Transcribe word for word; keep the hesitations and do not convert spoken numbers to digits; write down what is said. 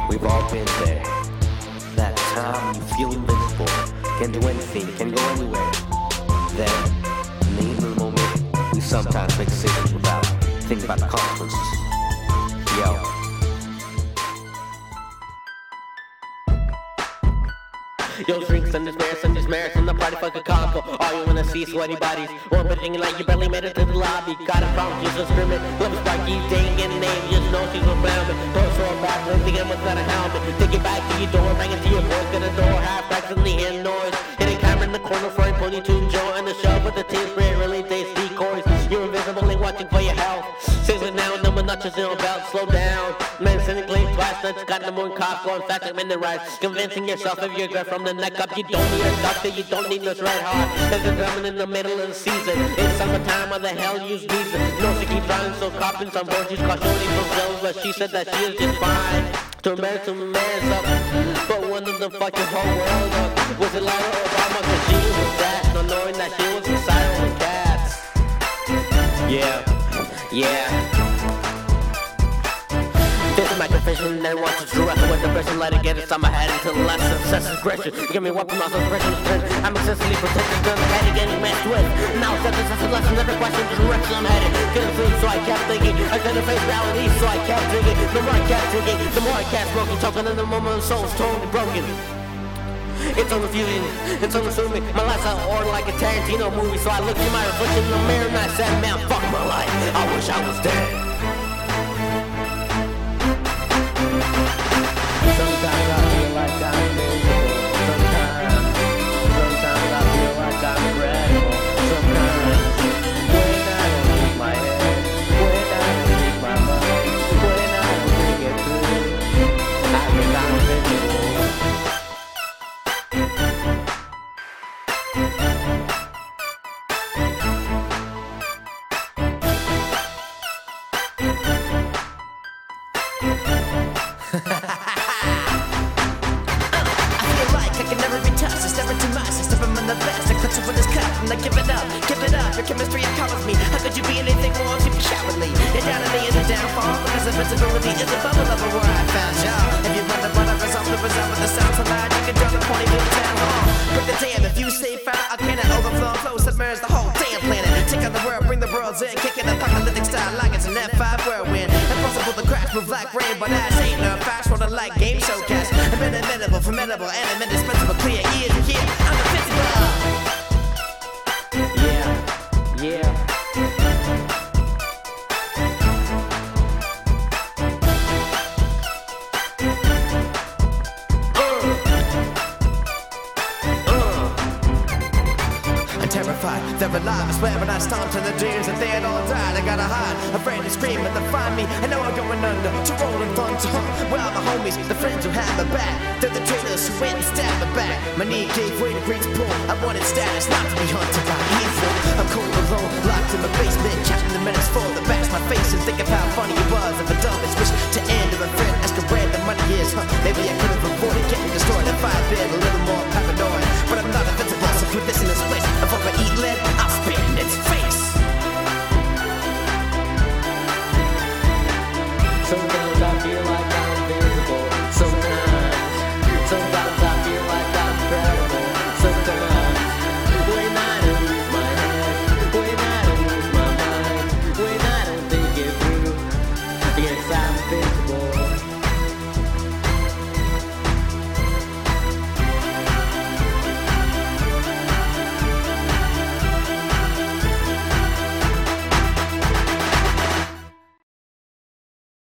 We've all been there. That time you feel invincible, can do anything, can go anywhere. Then, in the heat of the moment, we sometimes make decisions without thinking about the consequences. Yo. Yo, drinks and despair, and despair, and the party fucking conquer. All you wanna see sweaty bodies, orbiting like you barely made it to the lobby. Got it from Jesus screaming, love sparky, dang and name, just know she's a blaming. Throw so back, thinking without a helmet. Take it back to your door, bang it to your voice, get a door, half accidentally hear noise. Hitting camera in the corner, throwing pony to Joe, and the show with the teeth spray, really taste decoys. You're invisible and watching for your health. Sizzling now, no one notches in your belt, slow down. Man, cynically twice, that's got the moon cop going faster than the right. Convincing yourself if you're good from the neck up, you don't need a doctor, you don't need no red heart. There's a drumming in the middle of the season. It's summertime, why the hell use diesel? No, she keeps running, so copping some virtues, cause shorty fulfills, but she said that she is just fine. To marry to man's up, but one of the fucking whole world up. Was it Lara Obama, cause she was that, not knowing that she was inside of the cats. Yeah, yeah. This is my confession, then want to true after with the person, let it get inside my head until the last success aggression. Give me weapon, also aggression strength. I'm excessively protected, gun head getting messed with. Now it's just a lesson, every question, the direction I'm headed. Couldn't sleep, so I kept thinking. I couldn't face reality, so I kept drinking. The more I kept drinking, the more I kept smoking, talking, and the moment my soul's totally broken. It's unrefusing, it's unassuming. My life's out of order like a Tarantino movie, so I looked in my reflection in the mirror and I said, man, fuck my life. I wish I was dead. Sometimes I feel like I'm miserable. Sometimes, sometimes I feel like I'm incredible. Sometimes, when I don't use my head, when I don't use my mind, when I don't think it through, I think I'm invincible. Like, give it up, give it up, your chemistry empowers me. How could you be anything more too cowardly? Your downfall is a downfall, because invincibility is a bubble of a where I found y'all. If you run the butter, resolve the result with the sound so loud, you can draw the point of your town hall. But the damn, if you say fire, I cannot overflow, flow, submerge the whole damn planet. Take out the world, bring the worlds in, kick it apocalyptic style like it's an F five whirlwind. Impossible to crash, move like rain, but I ain't no fast, rolling like game show cast. I'm inimitable, formidable, and I'm indispensable, clear ears and hear, I'm invincible. Yeah. Terrified, they're alive, I swear when I stomped in the dreams that they had all died. I gotta hide, afraid to scream when they find me. I know I'm going under, to roll and fun to hunt. Well, my homies, the friends who have my back, they're the traitors who went and stabbed my back. My knee gave way to great pull, I wanted status, not to be hunted by evil. I'm cold alone, locked in my basement, counting the minutes for the bash my face and think of how funny it was if a dumbass wish to end of a friend. Ask a where the money is, huh? Maybe I